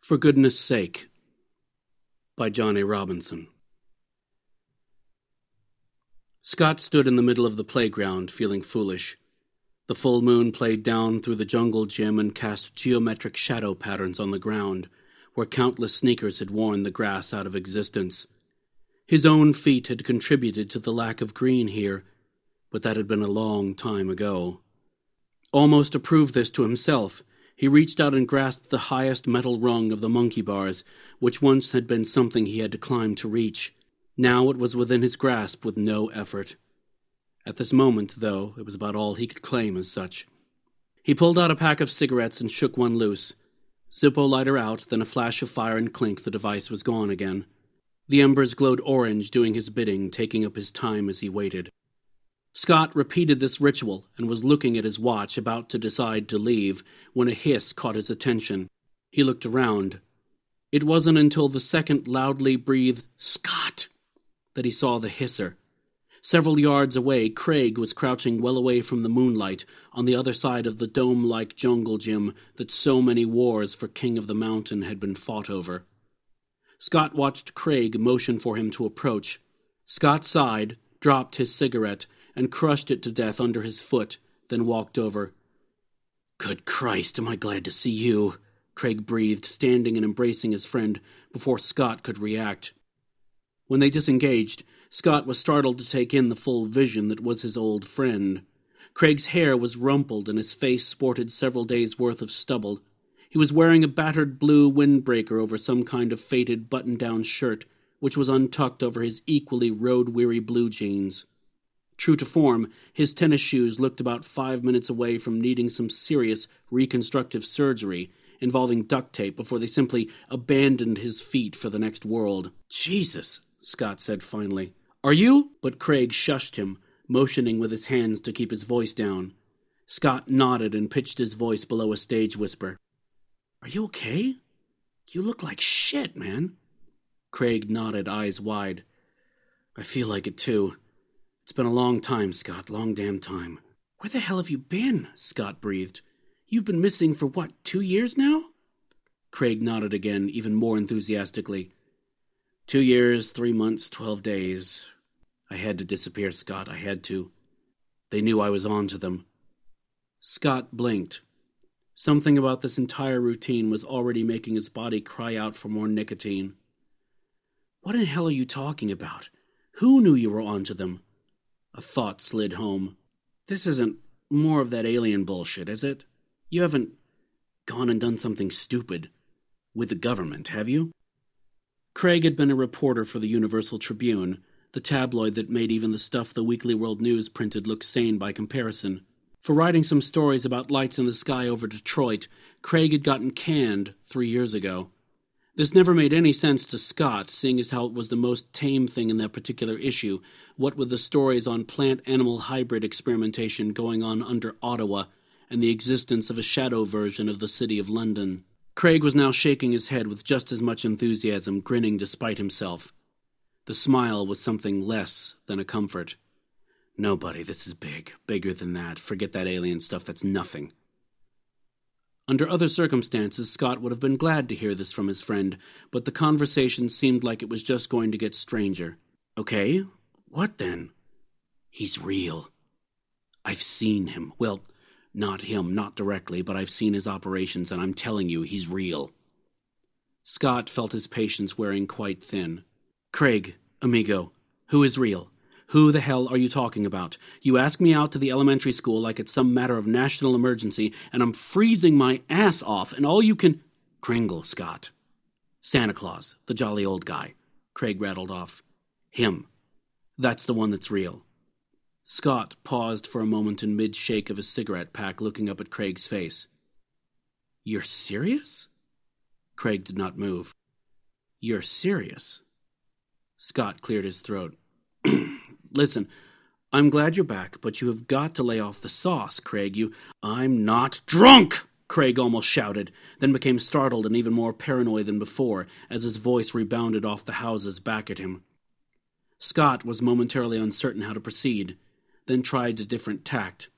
For Goodness Sake, by John A. Robinson. Scott stood in the middle of the playground, feeling foolish. The full moon played down through the jungle gym and cast geometric shadow patterns on the ground, where countless sneakers had worn the grass out of existence. His own feet had contributed to the lack of green here, but that had been a long time ago. Almost to prove this to himself, he reached out and grasped the highest metal rung of the monkey bars, which once had been something he had to climb to reach. Now it was within his grasp with no effort. At this moment, though, it was about all he could claim as such. He pulled out a pack of cigarettes and shook one loose. Zippo lighter out, then a flash of fire and clink, the device was gone again. The embers glowed orange, doing his bidding, taking up his time as he waited. Scott repeated this ritual and was looking at his watch, about to decide to leave, when a hiss caught his attention. He looked around. It wasn't until the second loudly breathed "Scott" that he saw the hisser. Several yards away, Craig was crouching well away from the moonlight on the other side of the dome-like jungle gym that so many wars for King of the Mountain had been fought over. Scott watched Craig motion for him to approach. Scott sighed, dropped his cigarette, and crushed it to death under his foot, then walked over. "Good Christ, am I glad to see you," Craig breathed, standing and embracing his friend before Scott could react. When they disengaged, Scott was startled to take in the full vision that was his old friend. Craig's hair was rumpled and his face sported several days' worth of stubble. He was wearing a battered blue windbreaker over some kind of faded button-down shirt, which was untucked over his equally road-weary blue jeans. True to form, his tennis shoes looked about 5 minutes away from needing some serious reconstructive surgery involving duct tape before they simply abandoned his feet for the next world. "Jesus," Scott said finally. "Are you?" But Craig shushed him, motioning with his hands to keep his voice down. Scott nodded and pitched his voice below a stage whisper. "Are you okay? You look like shit, man." Craig nodded, eyes wide. "I feel like it too. It's been a long time, Scott, long damn time." "Where the hell have you been?" Scott breathed. "You've been missing for what, 2 years now?" Craig nodded again, even more enthusiastically. 2 years, 3 months, 12 days. I had to disappear, Scott, I had to. They knew I was on to them." Scott blinked. Something about this entire routine was already making his body cry out for more nicotine. "What in hell are you talking about? Who knew you were on to them?" A thought slid home. "This isn't more of that alien bullshit, is it? You haven't gone and done something stupid with the government, have you?" Craig had been a reporter for the Universal Tribune, the tabloid that made even the stuff the Weekly World News printed look sane by comparison. For writing some stories about lights in the sky over Detroit, Craig had gotten canned 3 years ago. This never made any sense to Scott, seeing as how it was the most tame thing in that particular issue, what with the stories on plant-animal hybrid experimentation going on under Ottawa and the existence of a shadow version of the City of London. Craig was now shaking his head with just as much enthusiasm, grinning despite himself. The smile was something less than a comfort. "No, buddy, this is big. Bigger than that. Forget that alien stuff, that's nothing." Under other circumstances, Scott would have been glad to hear this from his friend, but the conversation seemed like it was just going to get stranger. "Okay, what then?" "He's real. I've seen him. Well, not him, not directly, but I've seen his operations, and I'm telling you, he's real." Scott felt his patience wearing quite thin. "Craig, amigo, who is real? Who the hell are you talking about? You ask me out to the elementary school like it's some matter of national emergency, and I'm freezing my ass off, and all you can—" "Kringle, Scott. Santa Claus, the jolly old guy," Craig rattled off. "Him. That's the one that's real." Scott paused for a moment in mid-shake of his cigarette pack, looking up at Craig's face. "You're serious?" Craig did not move. "You're serious?" Scott cleared his throat. "Listen, I'm glad you're back, but you have got to lay off the sauce, Craig. I'm not drunk!" Craig almost shouted, then became startled and even more paranoid than before as his voice rebounded off the houses back at him. Scott was momentarily uncertain how to proceed, then tried a different tact.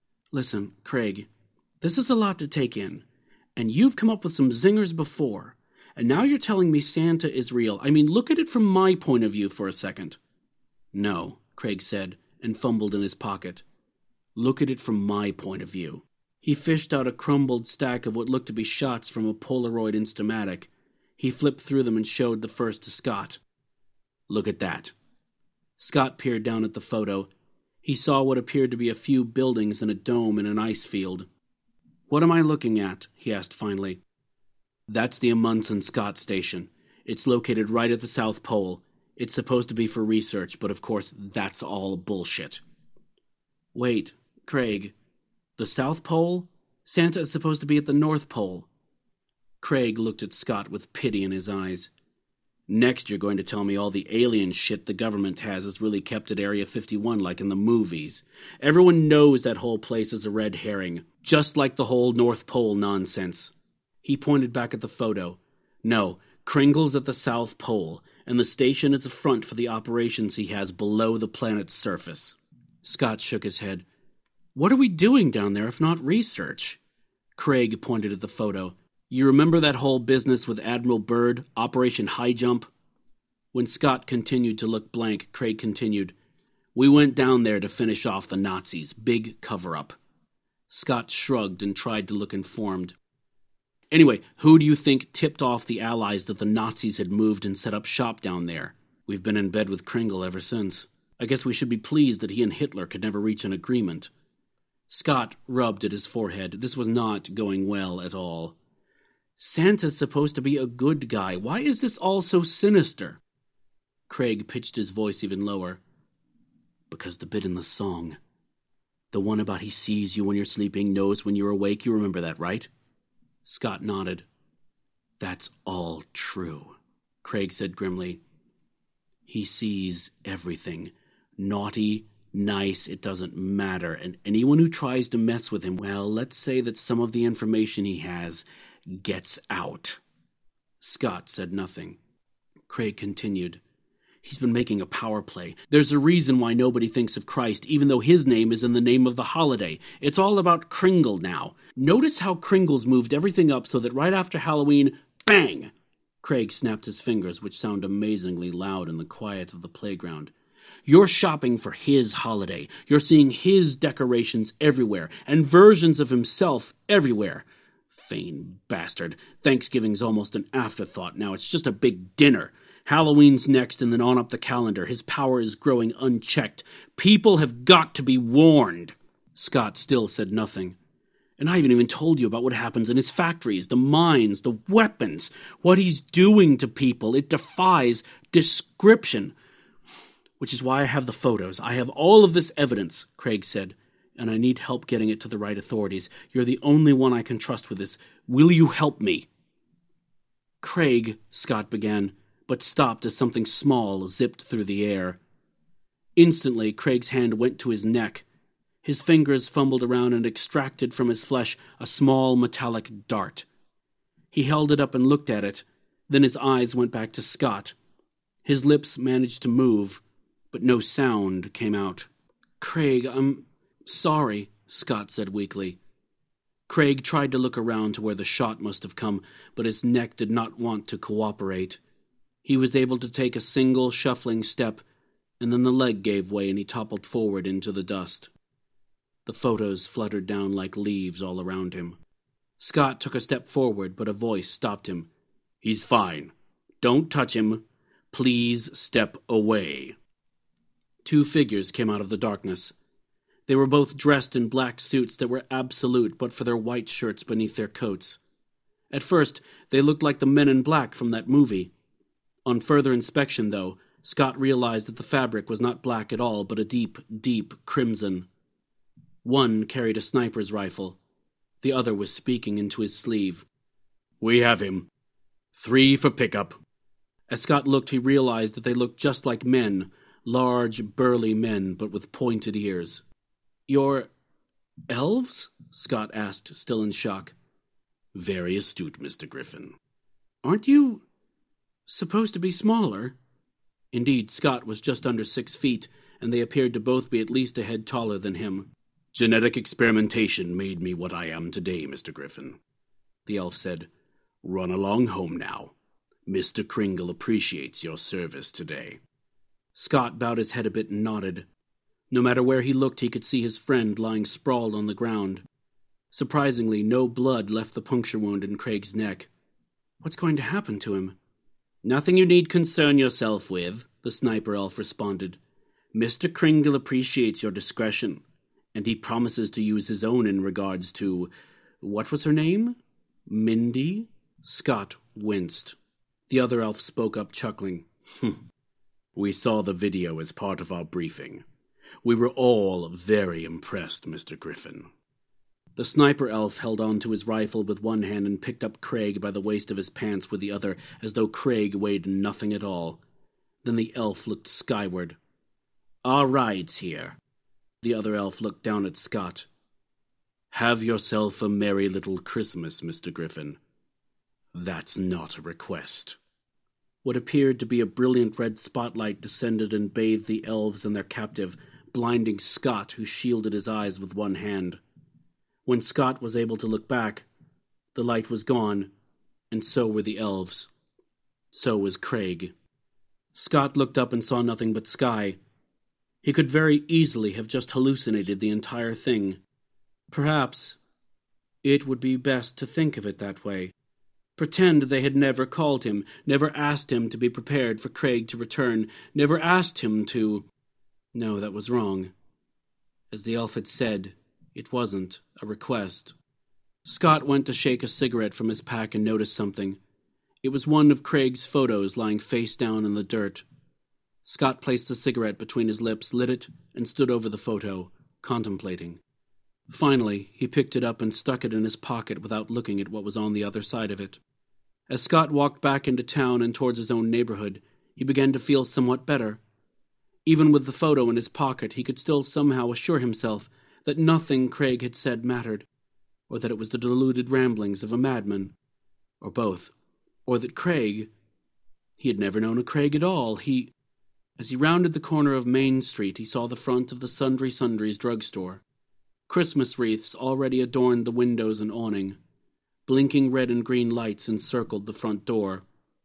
"Listen, Craig, this is a lot to take in, and you've come up with some zingers before, And now you're telling me Santa is real. I mean, look at it from my point of view for a second. No, Craig said, and fumbled in his pocket. Look at it from my point of view. He fished out a crumbled stack of what looked to be shots from a Polaroid Instamatic. He flipped through them and showed the first to Scott. Look at that. Scott peered down at the photo. He saw what appeared to be a few buildings and a dome in an ice field. What am I looking at? He asked finally. That's the Amundsen Scott Station. It's located right at the South Pole. It's supposed to be for research, but of course that's all bullshit. Wait, Craig, the South Pole? Santa is supposed to be at the North Pole. Craig looked at Scott with pity in his eyes. Next you're going to tell me all the alien shit the government has is really kept at Area 51 like in the movies. Everyone knows that whole place is a red herring, just like the whole North Pole nonsense. He pointed back at the photo. No, Kringle's at the South Pole, and the station is a front for the operations he has below the planet's surface. Scott shook his head. What are we doing down there if not research? Craig pointed at the photo. You remember that whole business with Admiral Byrd, Operation High Jump? When Scott continued to look blank, Craig continued. We went down there to finish off the Nazis. Big cover-up. Scott shrugged and tried to look informed. Anyway, who do you think tipped off the Allies that the Nazis had moved and set up shop down there? We've been in bed with Kringle ever since. I guess we should be pleased that he and Hitler could never reach an agreement. Scott rubbed at his forehead. This was not going well at all. Santa's supposed to be a good guy. Why is this all so sinister? Craig pitched his voice even lower. Because the bit in the song. The one about he sees you when you're sleeping, knows when you're awake, you remember that, right? Scott nodded. That's all true, Craig said grimly. He sees everything. Naughty, nice, it doesn't matter. And anyone who tries to mess with him, well, let's say that some of the information he has gets out. Scott said nothing. Craig continued. He's been making a power play. There's a reason why nobody thinks of Christ, even though his name is in the name of the holiday. It's all about Kringle now. Notice how Kringle's moved everything up so that right after Halloween, bang! Craig snapped his fingers, which sounded amazingly loud in the quiet of the playground. You're shopping for his holiday. You're seeing his decorations everywhere, and versions of himself everywhere. Vain bastard. Thanksgiving's almost an afterthought now. It's just a big dinner. Halloween's next and then on up the calendar. His power is growing unchecked. People have got to be warned. Scott still said nothing. And I haven't even told you about what happens in his factories, the mines, the weapons, what he's doing to people. It defies description. Which is why I have the photos. I have all of this evidence, Craig said, and I need help getting it to the right authorities. You're the only one I can trust with this. Will you help me? Craig, Scott began, but stopped as something small zipped through the air. Instantly, Craig's hand went to his neck. His fingers fumbled around and extracted from his flesh a small metallic dart. He held it up and looked at it. Then his eyes went back to Scott. His lips managed to move, but no sound came out. Craig, I'm sorry, Scott said weakly. Craig tried to look around to where the shot must have come, but his neck did not want to cooperate. He was able to take a single shuffling step, and then the leg gave way and he toppled forward into the dust. The photos fluttered down like leaves all around him. Scott took a step forward, but a voice stopped him. He's fine. Don't touch him. Please step away. Two figures came out of the darkness. They were both dressed in black suits that were absolute but for their white shirts beneath their coats. At first, they looked like the Men in Black from that movie. On further inspection, though, Scott realized that the fabric was not black at all, but a deep, deep crimson. One carried a sniper's rifle. The other was speaking into his sleeve. We have him. 3 for pickup. As Scott looked, he realized that they looked just like men, large, burly men, but with pointed ears. You're elves? Scott asked, still in shock. Very astute, Mr. Griffin. Aren't you supposed to be smaller? Indeed, Scott was just under 6 feet, and they appeared to both be at least a head taller than him. Genetic experimentation made me what I am today, Mr. Griffin. The elf said, Run along home now. Mr. Kringle appreciates your service today." Scott bowed his head a bit and nodded. No matter where he looked, he could see his friend lying sprawled on the ground. Surprisingly, no blood left the puncture wound in Craig's neck. What's going to happen to him? "Nothing you need concern yourself with," the sniper elf responded. "Mr. Kringle appreciates your discretion, and he promises to use his own in regards to... what was her name? Mindy?" Scott winced. The other elf spoke up, chuckling. "We saw the video as part of our briefing. We were all very impressed, Mr. Griffin." The sniper elf held on to his rifle with one hand and picked up Craig by the waist of his pants with the other, as though Craig weighed nothing at all. Then the elf looked skyward. "Our ride's here." The other elf looked down at Scott. "Have yourself a merry little Christmas, Mr. Griffin. That's not a request." What appeared to be a brilliant red spotlight descended and bathed the elves and their captive, blinding Scott, who shielded his eyes with one hand. When Scott was able to look back, the light was gone, and so were the elves. So was Craig. Scott looked up and saw nothing but sky. He could very easily have just hallucinated the entire thing. Perhaps it would be best to think of it that way. Pretend they had never called him, never asked him to be prepared for Craig to return, never asked him to... No, that was wrong. As the elf had said, it wasn't a request. Scott went to shake a cigarette from his pack and noticed something. It was one of Craig's photos lying face down in the dirt. Scott placed the cigarette between his lips, lit it, and stood over the photo, contemplating. Finally, he picked it up and stuck it in his pocket without looking at what was on the other side of it. As Scott walked back into town and towards his own neighborhood, he began to feel somewhat better. Even with the photo in his pocket, he could still somehow assure himself that nothing Craig had said mattered, or that it was the deluded ramblings of a madman, or both, or that Craig... He had never known a Craig at all. As he rounded the corner of Main Street, he saw the front of the Sundry Sundries drugstore. Christmas wreaths already adorned the windows and awning. Blinking red and green lights encircled the front door.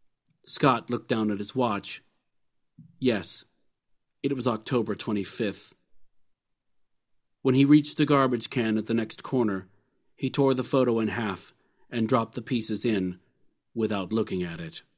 Scott looked down at his watch. Yes, it was October 25th. When he reached the garbage can at the next corner, he tore the photo in half and dropped the pieces in without looking at it.